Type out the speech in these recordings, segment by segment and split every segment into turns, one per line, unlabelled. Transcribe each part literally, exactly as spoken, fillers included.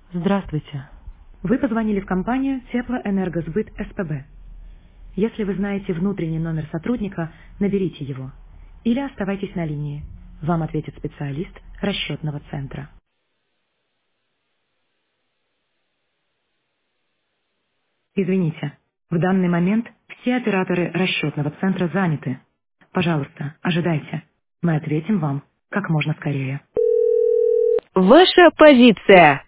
Здравствуйте. Вы позвонили в компанию Теплоэнергосбыт СПБ. Если вы знаете внутренний номер сотрудника, наберите его. Или оставайтесь на линии. Вам ответит специалист расчетного центра. Извините, в данный момент все операторы расчетного центра заняты. Пожалуйста, ожидайте. Мы ответим вам как можно скорее. Ваша позиция.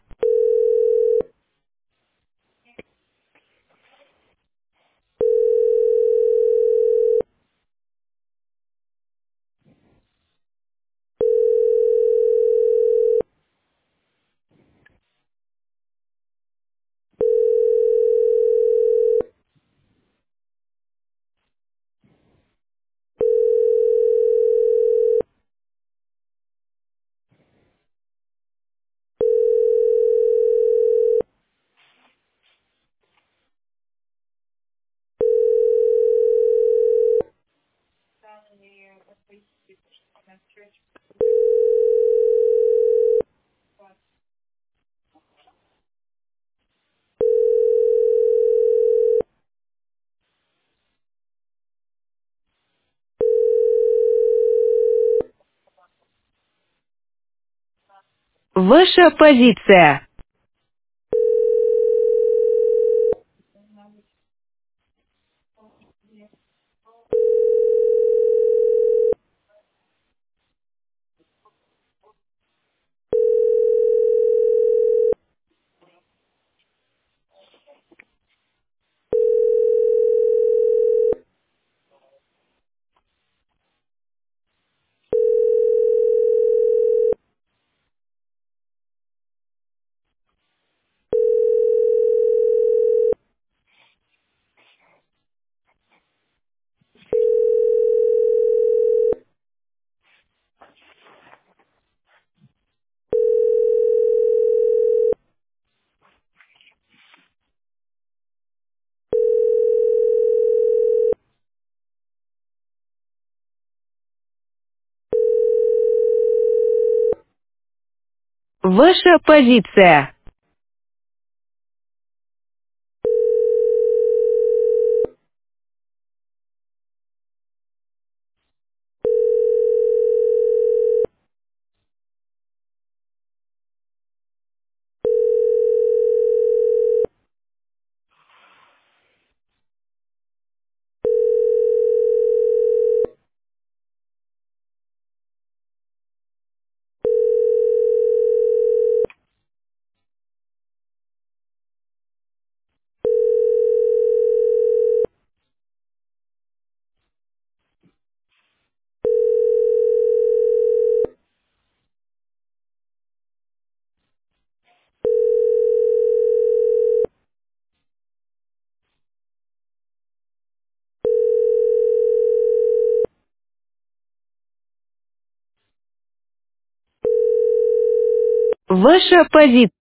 Ваша позиция. Ваша позиция. Ваша позиция.